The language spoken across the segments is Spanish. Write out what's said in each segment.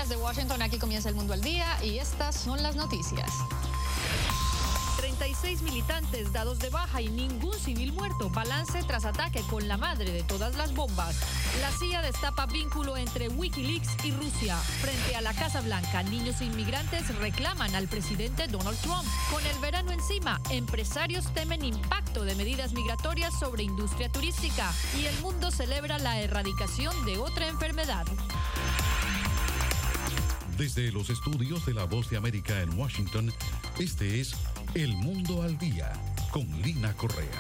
Desde Washington, aquí comienza El Mundo al Día y estas son las noticias. 36 militantes dados de baja y ningún civil muerto. Balance tras ataque con la madre de todas las bombas. La CIA destapa vínculo entre Wikileaks y Rusia. Frente a la Casa Blanca, niños inmigrantes reclaman al presidente Donald Trump. Con el verano encima, empresarios temen impacto de medidas migratorias sobre industria turística. Y el mundo celebra la erradicación de otra enfermedad. Desde los estudios de La Voz de América en Washington, este es El Mundo al Día, con Lina Correa.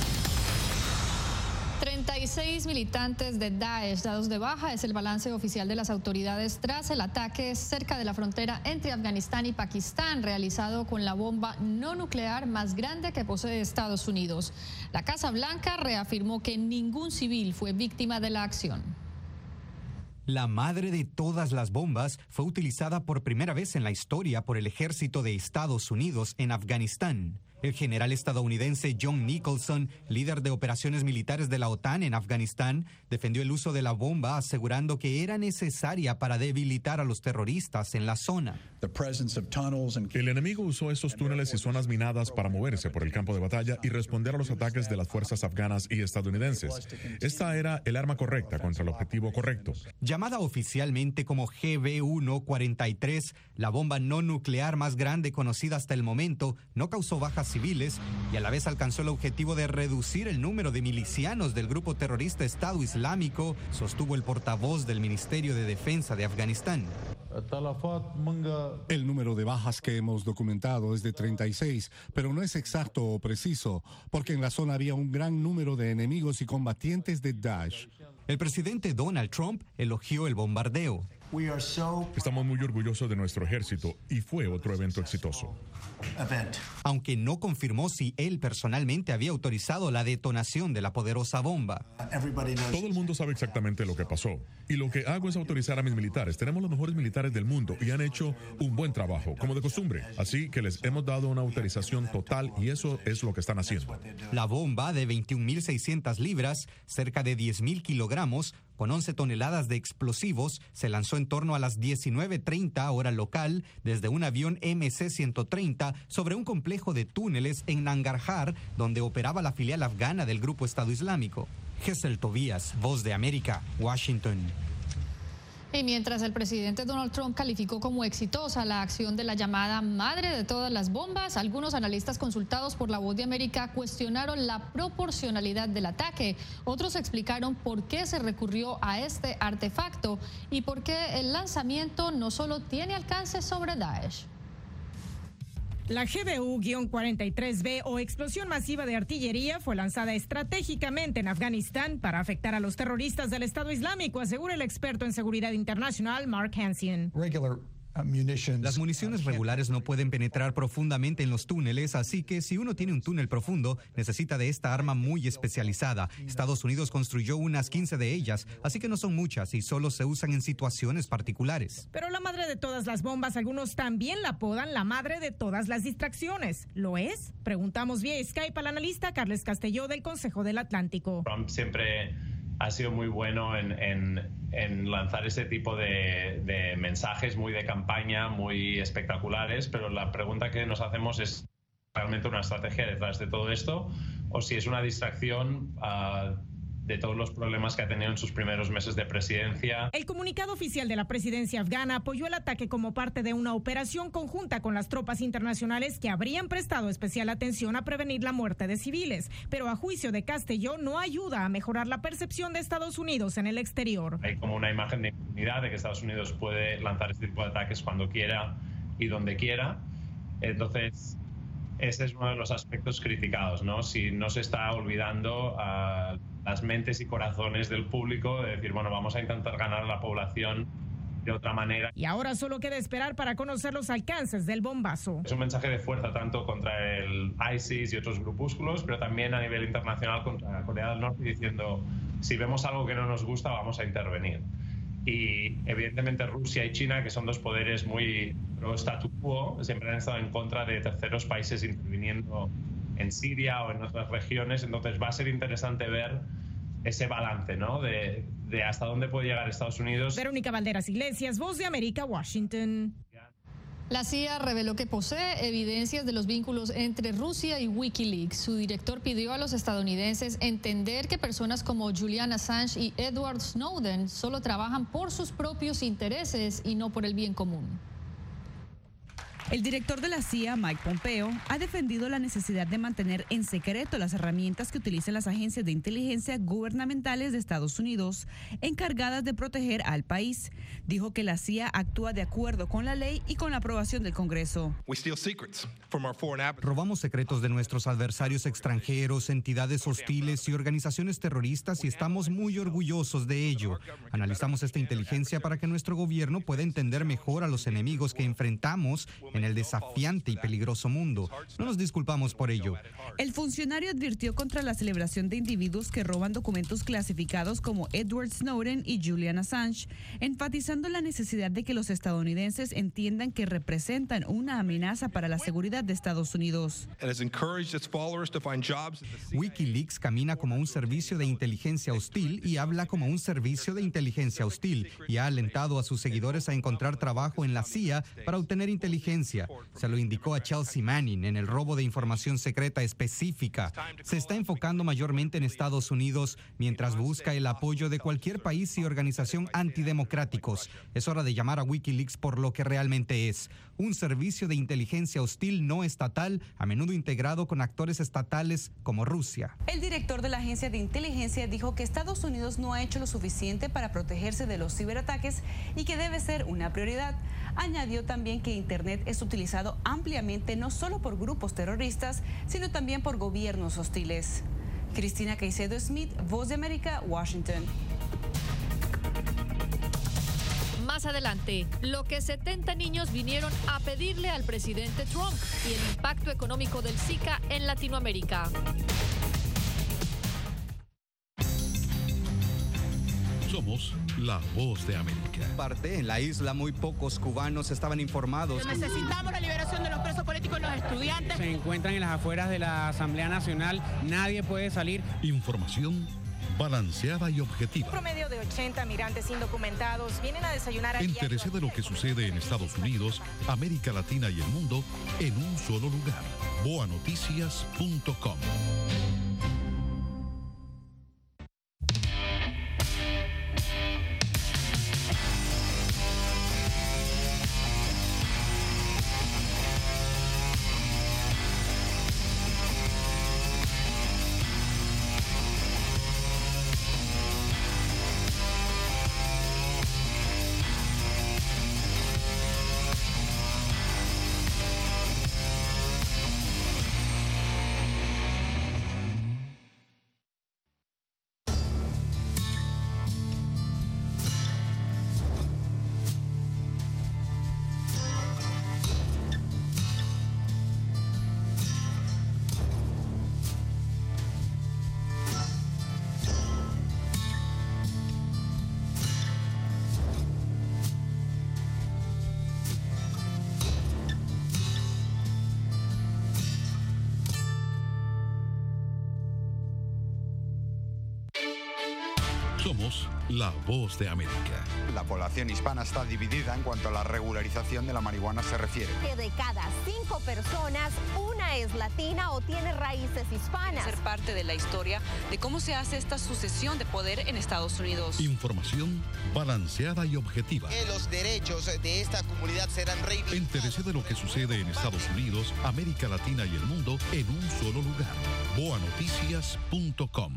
36 militantes de Daesh dados de baja es el balance oficial de las autoridades tras el ataque cerca de la frontera entre Afganistán y Pakistán realizado con la bomba no nuclear más grande que posee Estados Unidos. La Casa Blanca reafirmó que ningún civil fue víctima de la acción. La madre de todas las bombas fue utilizada por primera vez en la historia por el ejército de Estados Unidos en Afganistán. El general estadounidense John Nicholson, líder de operaciones militares de la OTAN en Afganistán, defendió el uso de la bomba, asegurando que era necesaria para debilitar a los terroristas en la zona. El enemigo usó esos túneles y zonas minadas para moverse por el campo de batalla y responder a los ataques de las fuerzas afganas y estadounidenses. Esta era el arma correcta contra el objetivo correcto. Llamada oficialmente como GB-143, la bomba no nuclear más grande conocida hasta el momento, no causó bajas civiles y a la vez alcanzó el objetivo de reducir el número de milicianos del grupo terrorista Estado Islámico, sostuvo el portavoz del Ministerio de Defensa de Afganistán. El número de bajas que hemos documentado es de 36, pero no es exacto o preciso, porque en la zona había un gran número de enemigos y combatientes de Daesh. El presidente Donald Trump elogió el bombardeo. Estamos muy orgullosos de nuestro ejército y fue otro evento exitoso. Aunque no confirmó si él personalmente había autorizado la detonación de la poderosa bomba. Todo el mundo sabe exactamente lo que pasó. Y lo que hago es autorizar a mis militares. Tenemos los mejores militares del mundo y han hecho un buen trabajo, como de costumbre. Así que les hemos dado una autorización total y eso es lo que están haciendo. La bomba de 21.600 libras, cerca de 10.000 kilogramos, con 11 toneladas de explosivos, se lanzó en torno a las 19:30 hora local desde un avión MC-130 sobre un complejo de túneles en Nangarhar, donde operaba la filial afgana del grupo Estado Islámico. Gesell Tobías, Voz de América, Washington. Y mientras el presidente Donald Trump calificó como exitosa la acción de la llamada madre de todas las bombas, algunos analistas consultados por La Voz de América cuestionaron la proporcionalidad del ataque. Otros explicaron por qué se recurrió a este artefacto y por qué el lanzamiento no solo tiene alcance sobre Daesh. La GBU-43B o explosión masiva de artillería fue lanzada estratégicamente en Afganistán para afectar a los terroristas del Estado Islámico, asegura el experto en seguridad internacional Mark Hansen. Las municiones regulares no pueden penetrar profundamente en los túneles, así que si uno tiene un túnel profundo, necesita de esta arma muy especializada. Estados Unidos construyó unas 15 de ellas, así que no son muchas y solo se usan en situaciones particulares. Pero la madre de todas las bombas, algunos también la apodan la madre de todas las distracciones. ¿Lo es? Preguntamos vía Skype al analista Carles Castelló del Consejo del Atlántico. Trump siempre ha sido muy bueno en lanzar ese tipo de mensajes muy de campaña, muy espectaculares, pero la pregunta que nos hacemos es ¿realmente una estrategia detrás de todo esto? O si es una distracción de todos los problemas que ha tenido en sus primeros meses de presidencia. El comunicado oficial de la presidencia afgana apoyó el ataque como parte de una operación conjunta con las tropas internacionales que habrían prestado especial atención a prevenir la muerte de civiles, pero a juicio de Castelló no ayuda a mejorar la percepción de Estados Unidos en el exterior. Hay como una imagen de impunidad de que Estados Unidos puede lanzar este tipo de ataques cuando quiera y donde quiera. Entonces, ese es uno de los aspectos criticados, ¿no? Si no se está olvidando a las mentes y corazones del público de decir, bueno, vamos a intentar ganar a la población de otra manera. Y ahora solo queda esperar para conocer los alcances del bombazo. Es un mensaje de fuerza tanto contra el ISIS y otros grupúsculos, pero también a nivel internacional contra Corea del Norte, diciendo, si vemos algo que no nos gusta, vamos a intervenir. Y evidentemente Rusia y China, que son dos poderes muy pro statu quo, siempre han estado en contra de terceros países interviniendo en Siria o en otras regiones. Entonces va a ser interesante ver ese balance, ¿no? de de hasta dónde puede llegar Estados Unidos. Verónica Valderas Iglesias, Voz de América, Washington. La CIA reveló que posee evidencias de los vínculos entre Rusia y Wikileaks. Su director pidió a los estadounidenses entender que personas como Julian Assange y Edward Snowden solo trabajan por sus propios intereses y no por el bien común. El director de la CIA, Mike Pompeo, ha defendido la necesidad de mantener en secreto las herramientas que utilizan las agencias de inteligencia gubernamentales de Estados Unidos, encargadas de proteger al país. Dijo que la CIA actúa de acuerdo con la ley y con la aprobación del Congreso. Robamos secretos de nuestros adversarios extranjeros, entidades hostiles y organizaciones terroristas y estamos muy orgullosos de ello. Analizamos esta inteligencia para que nuestro gobierno pueda entender mejor a los enemigos que enfrentamos en el desafiante y peligroso mundo. No nos disculpamos por ello. El funcionario advirtió contra la celebración de individuos que roban documentos clasificados como Edward Snowden y Julian Assange, enfatizando la necesidad de que los estadounidenses entiendan que representan una amenaza para la seguridad de Estados Unidos. Wikileaks camina como un servicio de inteligencia hostil y habla como un servicio de inteligencia hostil y ha alentado a sus seguidores a encontrar trabajo en la CIA para obtener inteligencia. Se lo indicó a Chelsea Manning en el robo de información secreta específica. Se está enfocando mayormente en Estados Unidos mientras busca el apoyo de cualquier país y organización antidemocráticos. Es hora de llamar a Wikileaks por lo que realmente es: un servicio de inteligencia hostil no estatal, a menudo integrado con actores estatales como Rusia. El director de la agencia de inteligencia dijo que Estados Unidos no ha hecho lo suficiente para protegerse de los ciberataques y que debe ser una prioridad. Añadió también que Internet es utilizado ampliamente no solo por grupos terroristas, sino también por gobiernos hostiles. Cristina Caicedo Smith, Voz de América, Washington. Más adelante, lo que 70 niños vinieron a pedirle al presidente Trump y el impacto económico del Zika en Latinoamérica. Somos la Voz de América. En la isla muy pocos cubanos estaban informados. Necesitamos la liberación de los presos políticos y los estudiantes. Se encuentran en las afueras de la Asamblea Nacional, nadie puede salir. Información balanceada y objetiva. Un promedio de 80 migrantes indocumentados vienen a desayunar a Entérese de lo que sucede en Estados Unidos, América Latina y el mundo en un solo lugar. boanoticias.com. Somos la Voz de América. La población hispana está dividida en cuanto a la regularización de la marihuana se refiere. Que de cada 5 personas, una es latina o tiene raíces hispanas. Ser parte de la historia de cómo se hace esta sucesión de poder en Estados Unidos. Información balanceada y objetiva. Que los derechos de esta comunidad serán reivindicados. Entérese de lo que sucede en Estados Unidos, América Latina y el mundo en un solo lugar. boanoticias.com.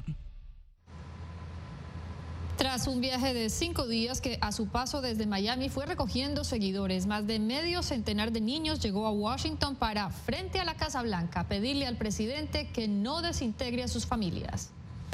Tras un viaje de 5 días que a su paso desde Miami fue recogiendo seguidores, más de medio centenar de niños llegó a Washington para, frente a la Casa Blanca, pedirle al presidente que no desintegre a sus familias.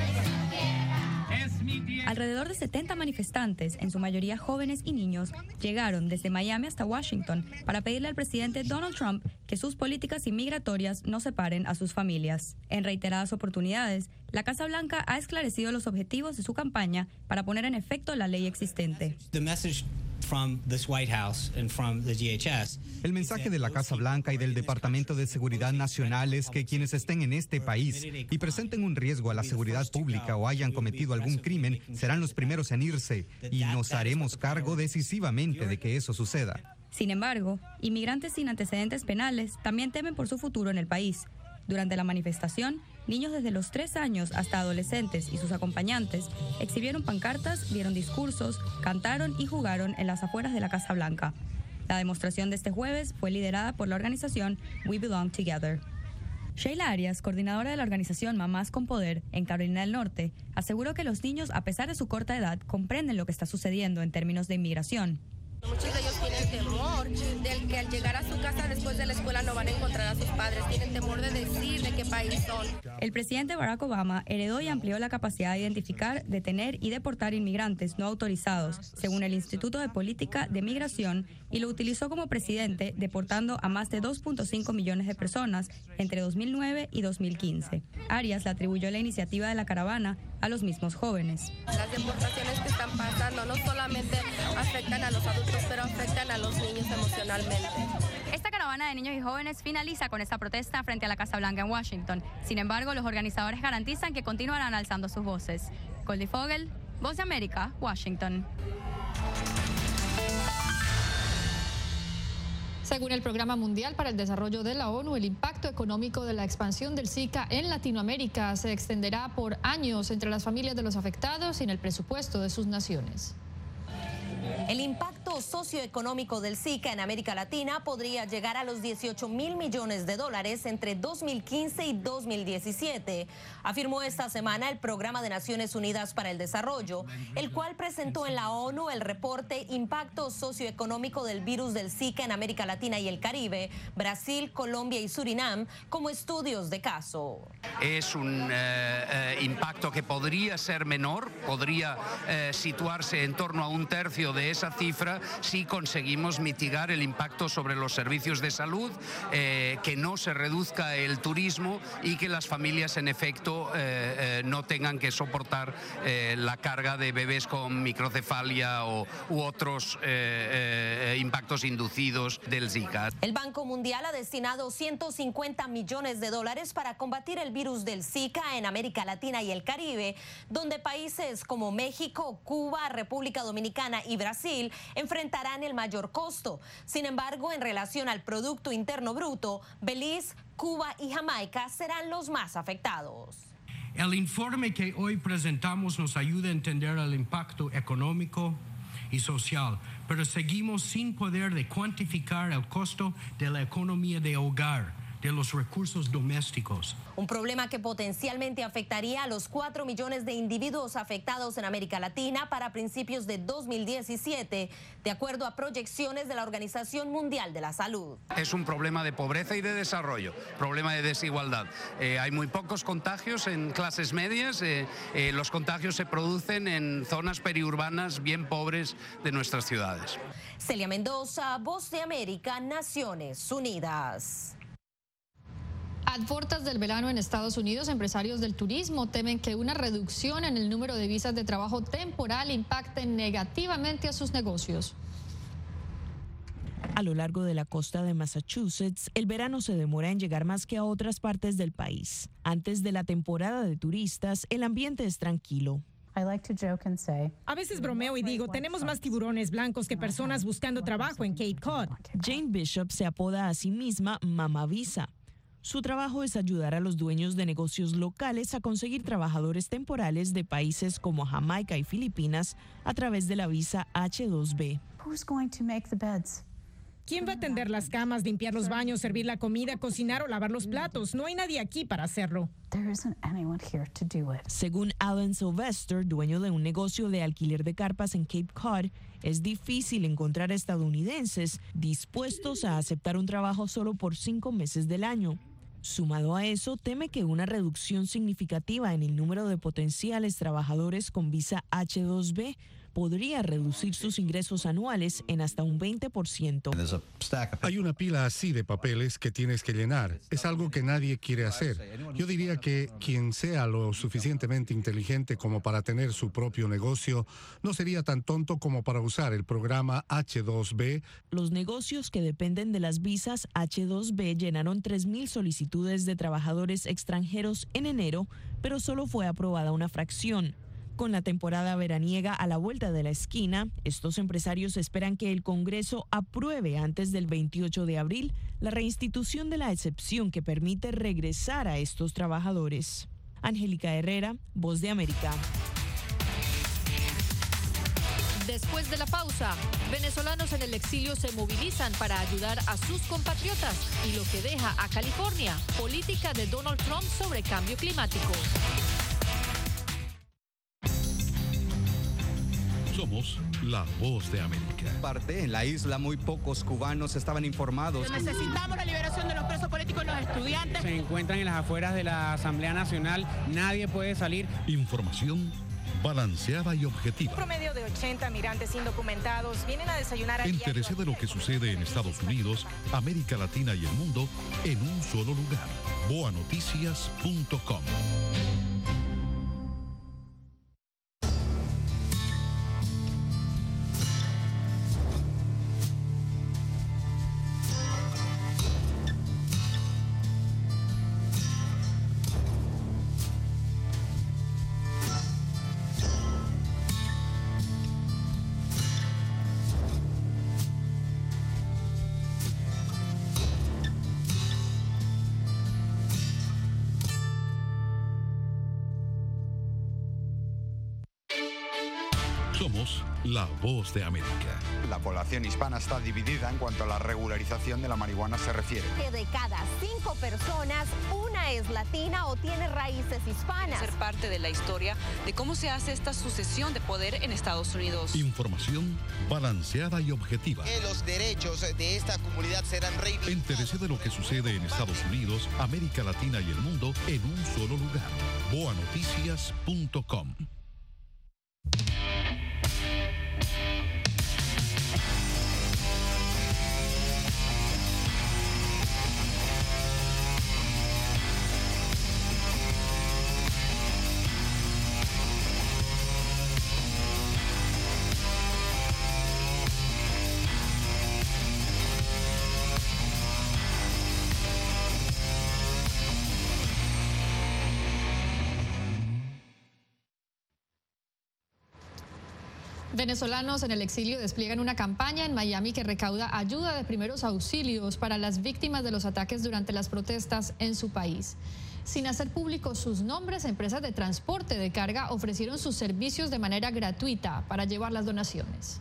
Alrededor de 70 manifestantes, en su mayoría jóvenes y niños, llegaron desde Miami hasta Washington para pedirle al presidente Donald Trump que sus políticas inmigratorias no separen a sus familias. En reiteradas oportunidades, la Casa Blanca ha esclarecido los objetivos de su campaña para poner en efecto la ley existente. El mensaje de la Casa Blanca y del Departamento de Seguridad Nacional es que quienes estén en este país y presenten un riesgo a la seguridad pública o hayan cometido algún crimen serán los primeros en irse y nos haremos cargo decisivamente de que eso suceda. Sin embargo, inmigrantes sin antecedentes penales también temen por su futuro en el país. Durante la manifestación, niños desde los 3 años hasta adolescentes y sus acompañantes exhibieron pancartas, dieron discursos, cantaron y jugaron en las afueras de la Casa Blanca. La demostración de este jueves fue liderada por la organización We Belong Together. Sheila Arias, coordinadora de la organización Mamás con Poder en Carolina del Norte, aseguró que los niños, a pesar de su corta edad, comprenden lo que está sucediendo en términos de inmigración. Muchos de ellos tienen temor del que al llegar a su casa después de la escuela no van a encontrar a sus padres, tienen temor de decir de qué país son. El presidente Barack Obama heredó y amplió la capacidad de identificar, detener y deportar inmigrantes no autorizados, según el Instituto de Política de Migración, y lo utilizó como presidente, deportando a más de 2.5 millones de personas entre 2009 y 2015. Arias le atribuyó la iniciativa de la caravana a los mismos jóvenes. Las deportaciones que están pasando no solamente afectan a los adultos, pero afectan a los niños emocionalmente. Esta caravana de niños y jóvenes finaliza con esta protesta frente a la Casa Blanca en Washington. Sin embargo, los organizadores garantizan que continuarán alzando sus voces. Goldie Fogel, Voz de América, Washington. Según el Programa Mundial para el Desarrollo de la ONU, el impacto económico de la expansión del Zika en Latinoamérica se extenderá por años entre las familias de los afectados y en el presupuesto de sus naciones. El impacto socioeconómico del Zika en América Latina podría llegar a los 18.000 millones de dólares entre 2015 y 2017, afirmó esta semana el Programa de Naciones Unidas para el Desarrollo, el cual presentó en la ONU el reporte Impacto socioeconómico del virus del Zika en América Latina y el Caribe, Brasil, Colombia y Surinam como estudios de caso. Es un impacto que podría ser menor, podría situarse en torno a un tercio de esa cifra si conseguimos mitigar el impacto sobre los servicios de salud, que no se reduzca el turismo y que las familias en efecto no tengan que soportar la carga de bebés con microcefalia u otros impactos inducidos del Zika. El Banco Mundial ha destinado 150 millones de dólares para combatir el virus del Zika en América Latina y el Caribe, donde países como México, Cuba, República Dominicana y Brasil enfrentarán el mayor costo. Sin embargo, en relación al Producto Interno Bruto, Belice, Cuba y Jamaica serán los más afectados. El informe que hoy presentamos nos ayuda a entender el impacto económico y social, pero seguimos sin poder de cuantificar el costo de la economía de hogar, de los recursos domésticos. Un problema que potencialmente afectaría a los 4 millones de individuos afectados en América Latina para principios de 2017, de acuerdo a proyecciones de la Organización Mundial de la Salud. Es un problema de pobreza y de desarrollo, problema de desigualdad. Hay muy pocos contagios en clases medias, los contagios se producen en zonas periurbanas bien pobres de nuestras ciudades. Celia Mendoza, Voz de América, Naciones Unidas. A puertas del verano en Estados Unidos, empresarios del turismo temen que una reducción en el número de visas de trabajo temporal impacte negativamente a sus negocios. A lo largo de la costa de Massachusetts, el verano se demora en llegar más que a otras partes del país. Antes de la temporada de turistas, el ambiente es tranquilo. A veces bromeo y digo, tenemos más tiburones blancos que personas buscando trabajo en Cape Cod. Jane Bishop se apoda a sí misma Mama Visa. Su trabajo es ayudar a los dueños de negocios locales a conseguir trabajadores temporales de países como Jamaica y Filipinas a través de la visa H-2B. ¿Quién va a tender las camas, limpiar los baños, servir la comida, cocinar o lavar los platos? No hay nadie aquí para hacerlo. Según Alan Sylvester, dueño de un negocio de alquiler de carpas en Cape Cod, es difícil encontrar estadounidenses dispuestos a aceptar un trabajo solo por 5 meses del año. Sumado a eso, teme que una reducción significativa en el número de potenciales trabajadores con visa H-2B podría reducir sus ingresos anuales en hasta un 20%. Hay una pila así de papeles que tienes que llenar. Es algo que nadie quiere hacer. Yo diría que quien sea lo suficientemente inteligente como para tener su propio negocio no sería tan tonto como para usar el programa H-2B. Los negocios que dependen de las visas H-2B llenaron 3,000 solicitudes de trabajadores extranjeros en enero, pero solo fue aprobada una fracción. Con la temporada veraniega a la vuelta de la esquina, estos empresarios esperan que el Congreso apruebe antes del 28 de abril la reinstitución de la excepción que permite regresar a estos trabajadores. Angélica Herrera, Voz de América. Después de la pausa, venezolanos en el exilio se movilizan para ayudar a sus compatriotas y lo que deja a California, política de Donald Trump sobre cambio climático. Somos la Voz de América. En la isla muy pocos cubanos estaban informados. Necesitamos la liberación de los presos políticos y los estudiantes. Se encuentran en las afueras de la Asamblea Nacional, nadie puede salir. Información balanceada y objetiva. Un promedio de 80 migrantes indocumentados vienen a desayunar. Entérese de lo que sucede en Estados Unidos, América Latina y el mundo en un solo lugar. boanoticias.com. Somos la Voz de América. La población hispana está dividida en cuanto a la regularización de la marihuana se refiere. Que de cada 5 personas, una es latina o tiene raíces hispanas. Ser parte de la historia de cómo se hace esta sucesión de poder en Estados Unidos. Información balanceada y objetiva. Que los derechos de esta comunidad serán reivindicados. Entérese de lo que sucede en Estados Unidos, América Latina y el mundo en un solo lugar. boanoticias.com. Venezolanos en el exilio despliegan una campaña en Miami que recauda ayuda de primeros auxilios para las víctimas de los ataques durante las protestas en su país. Sin hacer públicos sus nombres, empresas de transporte de carga ofrecieron sus servicios de manera gratuita para llevar las donaciones.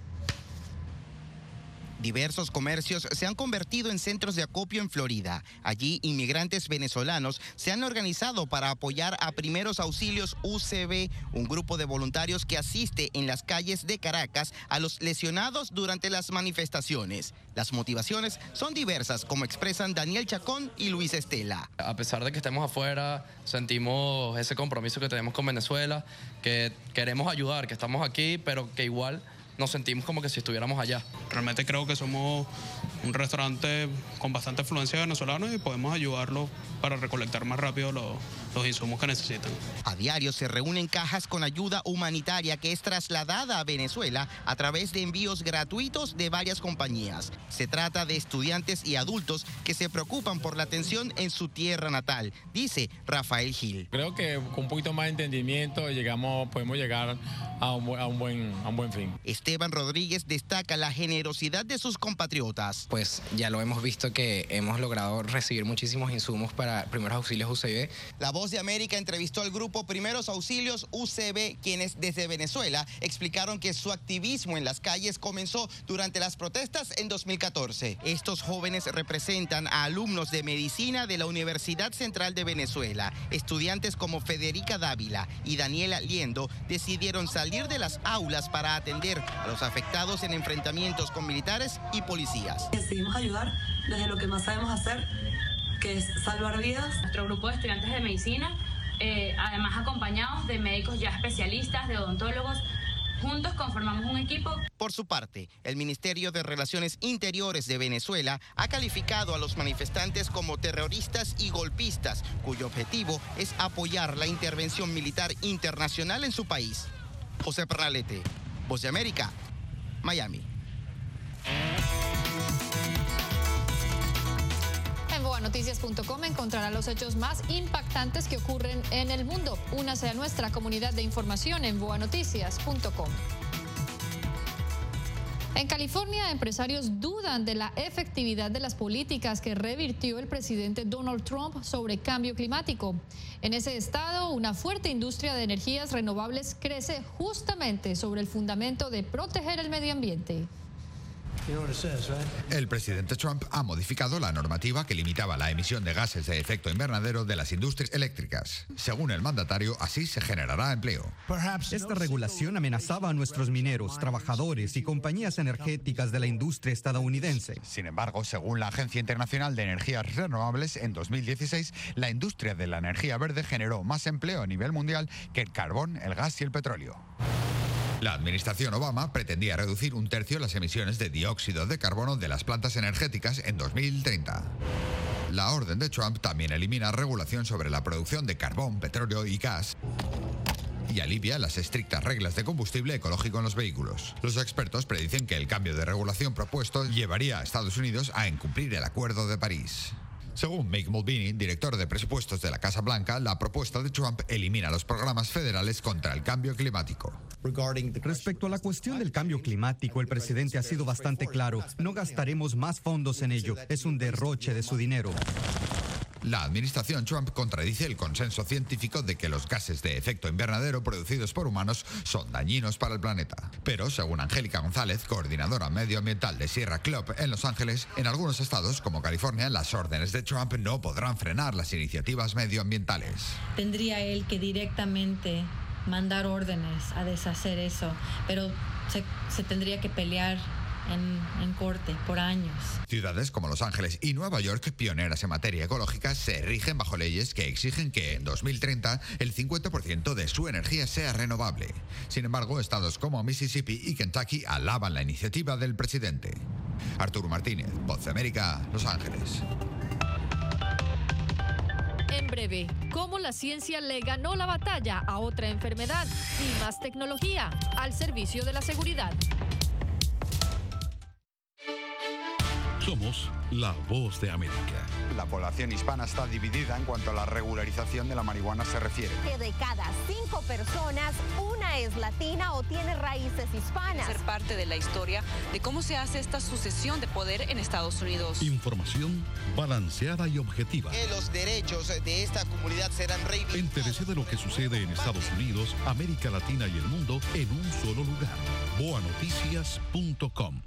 Diversos comercios se han convertido en centros de acopio en Florida. Allí, inmigrantes venezolanos se han organizado para apoyar a Primeros Auxilios UCB, un grupo de voluntarios que asiste en las calles de Caracas a los lesionados durante las manifestaciones. Las motivaciones son diversas, como expresan Daniel Chacón y Luis Estela. A pesar de que estemos afuera, sentimos ese compromiso que tenemos con Venezuela, que queremos ayudar, que estamos aquí, pero que igual nos sentimos como que si estuviéramos allá. Realmente creo que somos un restaurante con bastante afluencia de venezolanos y podemos ayudarlos para recolectar más rápido los insumos que necesitan. A diario se reúnen cajas con ayuda humanitaria que es trasladada a Venezuela a través de envíos gratuitos de varias compañías. Se trata de estudiantes y adultos que se preocupan por la atención en su tierra natal, dice Rafael Gil. Creo que con un poquito más de entendimiento podemos llegar a un buen fin. Esteban Rodríguez destaca la generosidad de sus compatriotas. Pues ya lo hemos visto que hemos logrado recibir muchísimos insumos para Primeros Auxilios UCB. La Voz de América entrevistó al grupo Primeros Auxilios UCB, quienes desde Venezuela explicaron que su activismo en las calles comenzó durante las protestas en 2014. Estos jóvenes representan a alumnos de medicina de la Universidad Central de Venezuela. Estudiantes como Federica Dávila y Daniela Liendo decidieron salir de las aulas para atender a los afectados en enfrentamientos con militares y policías. Decidimos ayudar desde lo que más sabemos hacer, que es salvar vidas. Nuestro grupo de estudiantes de medicina, además acompañados de médicos ya especialistas, de odontólogos, juntos conformamos un equipo. Por su parte, el Ministerio de Relaciones Interiores de Venezuela ha calificado a los manifestantes como terroristas y golpistas, cuyo objetivo es apoyar la intervención militar internacional en su país. José Pernalete, Voz de América, Miami. En boanoticias.com encontrará los hechos más impactantes que ocurren en el mundo. Únase a nuestra comunidad de información en boanoticias.com. En California, empresarios dudan de la efectividad de las políticas que revirtió el presidente Donald Trump sobre cambio climático. En ese estado, una fuerte industria de energías renovables crece justamente sobre el fundamento de proteger el medio ambiente. El presidente Trump ha modificado la normativa que limitaba la emisión de gases de efecto invernadero de las industrias eléctricas. Según el mandatario, así se generará empleo. Esta regulación amenazaba a nuestros mineros, trabajadores y compañías energéticas de la industria estadounidense. Sin embargo, según la Agencia Internacional de Energías Renovables, en 2016, la industria de la energía verde generó más empleo a nivel mundial que el carbón, el gas y el petróleo. La administración Obama pretendía reducir 1/3 las emisiones de dióxido de carbono de las plantas energéticas en 2030. La orden de Trump también elimina regulación sobre la producción de carbón, petróleo y gas y alivia las estrictas reglas de combustible ecológico en los vehículos. Los expertos predicen que el cambio de regulación propuesto llevaría a Estados Unidos a incumplir el Acuerdo de París. Según Mick Mulvaney, director de presupuestos de la Casa Blanca, la propuesta de Trump elimina los programas federales contra el cambio climático. Respecto a la cuestión del cambio climático, el presidente ha sido bastante claro. No gastaremos más fondos en ello. Es un derroche de su dinero. La administración Trump contradice el consenso científico de que los gases de efecto invernadero producidos por humanos son dañinos para el planeta. Pero, según Angélica González, coordinadora medioambiental de Sierra Club en Los Ángeles, en algunos estados, como California, las órdenes de Trump no podrán frenar las iniciativas medioambientales. Tendría él que directamente mandar órdenes a deshacer eso, pero se tendría que pelear en corte por años. Ciudades como Los Ángeles y Nueva York, pioneras en materia ecológica, se rigen bajo leyes que exigen que en 2030 el 50% de su energía sea renovable. Sin embargo, estados como Mississippi y Kentucky alaban la iniciativa del presidente. Arturo Martínez, Voz de América, Los Ángeles. En breve, cómo la ciencia le ganó la batalla a otra enfermedad y más tecnología al servicio de la seguridad. Somos la Voz de América. La población hispana está dividida en cuanto a la regularización de la marihuana se refiere. Que de cada 5 personas, una es latina o tiene raíces hispanas. Ser parte de la historia de cómo se hace esta sucesión de poder en Estados Unidos. Información balanceada y objetiva. Que los derechos de esta comunidad serán reivindicados. Entérese de lo que sucede en Estados Unidos, América Latina y el mundo en un solo lugar. boanoticias.com.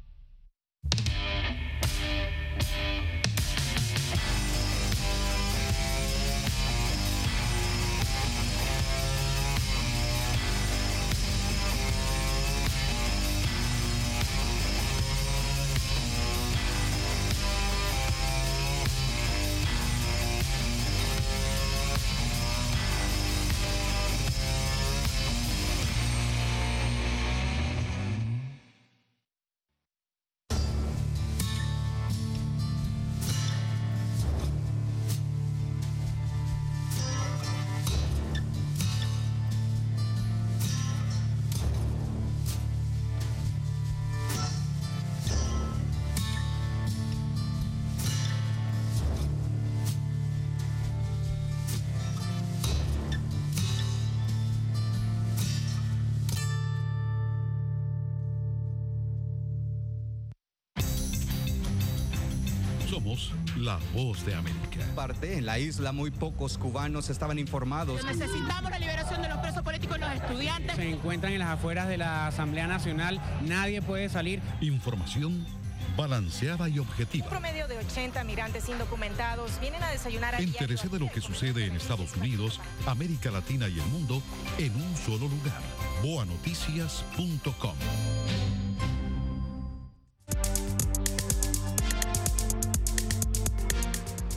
Somos la Voz de América. En la isla muy pocos cubanos estaban informados. Necesitamos la liberación de los presos políticos y los estudiantes. Se encuentran en las afueras de la Asamblea Nacional. Nadie puede salir. Información balanceada y objetiva. Un promedio de 80 migrantes indocumentados vienen a desayunar aquí. Entérese de lo que sucede en Estados Unidos, América Latina y el mundo en un solo lugar. boanoticias.com.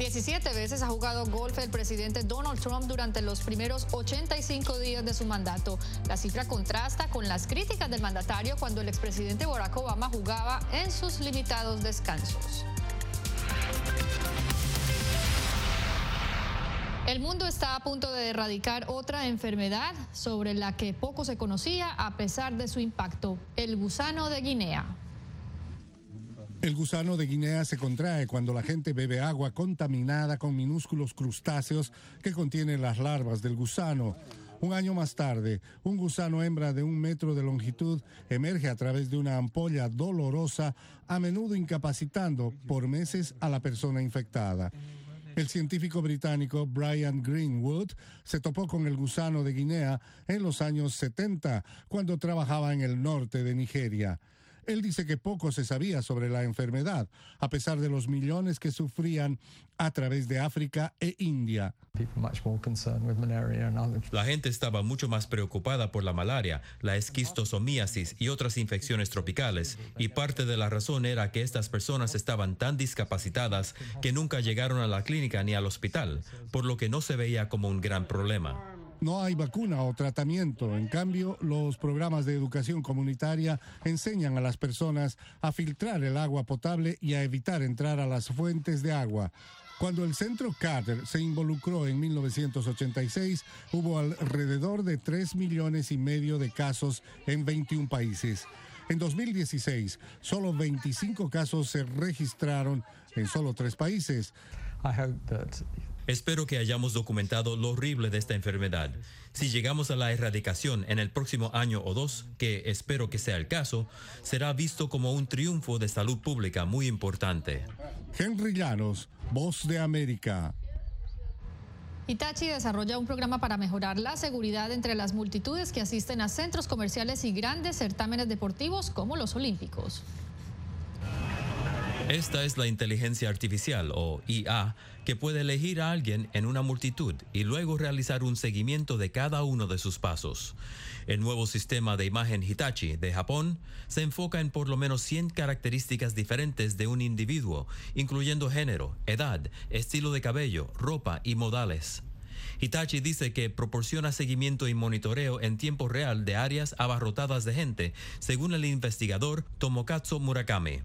17 veces ha jugado golf el presidente Donald Trump durante los primeros 85 días de su mandato. La cifra contrasta con las críticas del mandatario cuando el expresidente Barack Obama jugaba en sus limitados descansos. El mundo está a punto de erradicar otra enfermedad sobre la que poco se conocía a pesar de su impacto, el gusano de Guinea. El gusano de Guinea se contrae cuando la gente bebe agua contaminada con minúsculos crustáceos que contienen las larvas del gusano. Un año más tarde, un gusano hembra de 1 metro de longitud emerge a través de una ampolla dolorosa, a menudo incapacitando por meses a la persona infectada. El científico británico Brian Greenwood se topó con el gusano de Guinea en los años 70, cuando trabajaba en el norte de Nigeria. Él dice que poco se sabía sobre la enfermedad, a pesar de los millones que sufrían a través de África e India. La gente estaba mucho más preocupada por la malaria, la esquistosomiasis y otras infecciones tropicales, y parte de la razón era que estas personas estaban tan discapacitadas que nunca llegaron a la clínica ni al hospital, por lo que no se veía como un gran problema. No hay vacuna o tratamiento. En cambio, los programas de educación comunitaria enseñan a las personas a filtrar el agua potable y a evitar entrar a las fuentes de agua. Cuando el Centro Carter se involucró en 1986, hubo alrededor de 3,5 millones de casos en 21 países. En 2016, solo 25 casos se registraron en solo 3 países. Espero que hayamos documentado lo horrible de esta enfermedad. Si llegamos a la erradicación en el próximo año o 2, que espero que sea el caso, será visto como un triunfo de salud pública muy importante. Henry Llanos, Voz de América. Hitachi desarrolla un programa para mejorar la seguridad entre las multitudes que asisten a centros comerciales y grandes certámenes deportivos como los Olímpicos. Esta es la inteligencia artificial, o IA, que puede elegir a alguien en una multitud y luego realizar un seguimiento de cada uno de sus pasos. El nuevo sistema de imagen Hitachi de Japón se enfoca en por lo menos 100 características diferentes de un individuo, incluyendo género, edad, estilo de cabello, ropa y modales. Hitachi dice que proporciona seguimiento y monitoreo en tiempo real de áreas abarrotadas de gente, según el investigador Tomokatsu Murakami.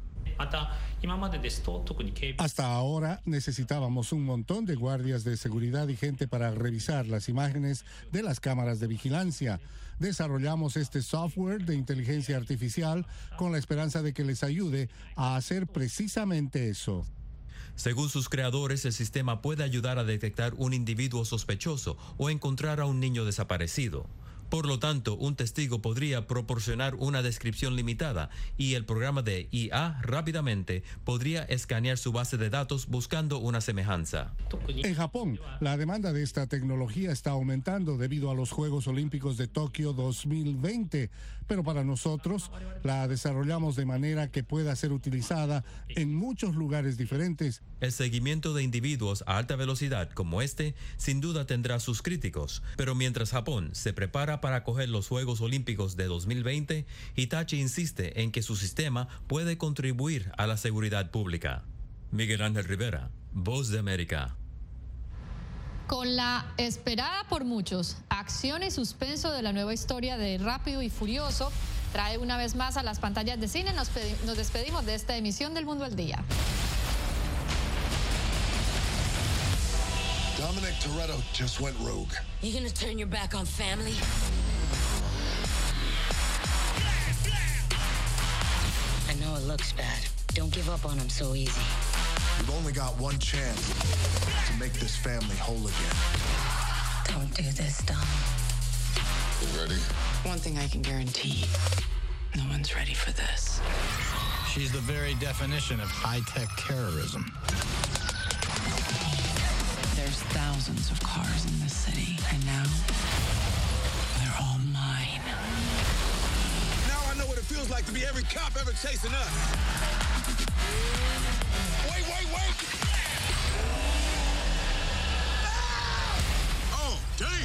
Hasta ahora necesitábamos un montón de guardias de seguridad y gente para revisar las imágenes de las cámaras de vigilancia. Desarrollamos este software de inteligencia artificial con la esperanza de que les ayude a hacer precisamente eso. Según sus creadores, el sistema puede ayudar a detectar un individuo sospechoso o encontrar a un niño desaparecido. Por lo tanto, un testigo podría proporcionar una descripción limitada y el programa de IA rápidamente podría escanear su base de datos buscando una semejanza. En Japón, la demanda de esta tecnología está aumentando debido a los Juegos Olímpicos de Tokio 2020, pero para nosotros la desarrollamos de manera que pueda ser utilizada en muchos lugares diferentes. El seguimiento de individuos a alta velocidad como este sin duda tendrá sus críticos, pero mientras Japón se prepara para acoger los Juegos Olímpicos de 2020, Hitachi insiste en que su sistema puede contribuir a la seguridad pública. Miguel Ángel Rivera, Voz de América. Con la esperada por muchos acción y suspenso de la nueva historia de Rápido y Furioso, trae una vez más a las pantallas de cine. Nos despedimos de esta emisión del Mundo al Día. Dominic Toretto just went rogue. You gonna turn your back on family? I know it looks bad. Don't give up on him so easy. You've only got one chance to make this family whole again. Don't do this, Dom. You ready? One thing I can guarantee. No one's ready for this. She's the very definition of high-tech terrorism. There's thousands of cars in this city, and now they're all mine. Now I know what it feels like to be every cop ever chasing us. Wait! Oh, damn!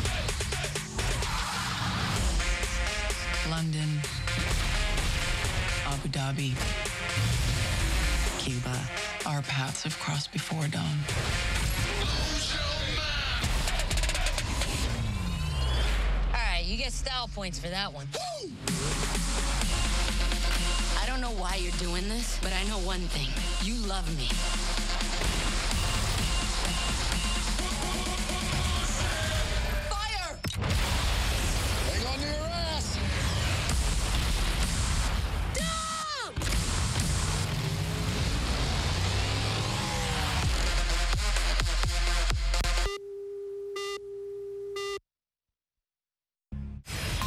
London, Abu Dhabi, Cuba. Our paths have crossed before dawn. All right, you get style points for that one. I don't know why you're doing this, but I know one thing. You love me.